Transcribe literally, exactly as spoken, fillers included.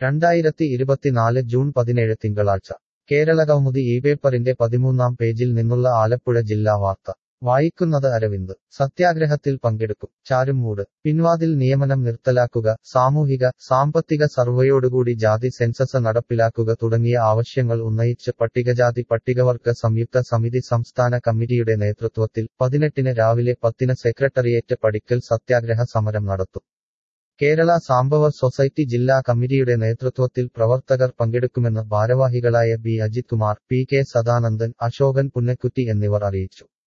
രണ്ടായിരത്തി ഇരുപത്തിനാല് ജൂൺ പതിനേഴ് തിങ്കളാഴ്ച കേരളകൗമുദി ഈ പേപ്പറിന്റെ പതിമൂന്നാം പേജിൽ നിന്നുള്ള ആലപ്പുഴ ജില്ലാ വാർത്ത വായിക്കുന്നത് അരവിന്ദ് സത്യാഗ്രഹത്തിൽ പങ്കെടുക്കും ചാരുമൂട് പിൻവാതിൽ നിയമനം നിർത്തലാക്കുക സാമൂഹിക സാമ്പത്തിക സർവേയോടുകൂടി ജാതി സെൻസസ് നടപ്പിലാക്കുക തുടങ്ങിയ ആവശ്യങ്ങൾ ഉന്നയിച്ച് പട്ടികജാതി പട്ടികവർഗ സംയുക്ത സമിതി സംസ്ഥാന കമ്മിറ്റിയുടെ നേതൃത്വത്തിൽ പതിനെട്ടിന് രാവിലെ പത്തിന് സെക്രട്ടറിയേറ്റ് പടിക്കൽ സത്യാഗ്രഹ സമരം നടത്തും കേരള സാംബവർ സൊസൈറ്റി ജില്ലാ കമ്മിറ്റിയുടെ നേതൃത്വത്തിൽ പ്രവർത്തകർ പങ്കെടുക്കുമെന്ന് ഭാരവാഹികളായ ബി അജിത് കുമാർ പി കെ സദാനന്ദൻ അശോകൻ പുന്നക്കുറ്റി എന്നിവർ അറിയിച്ചു.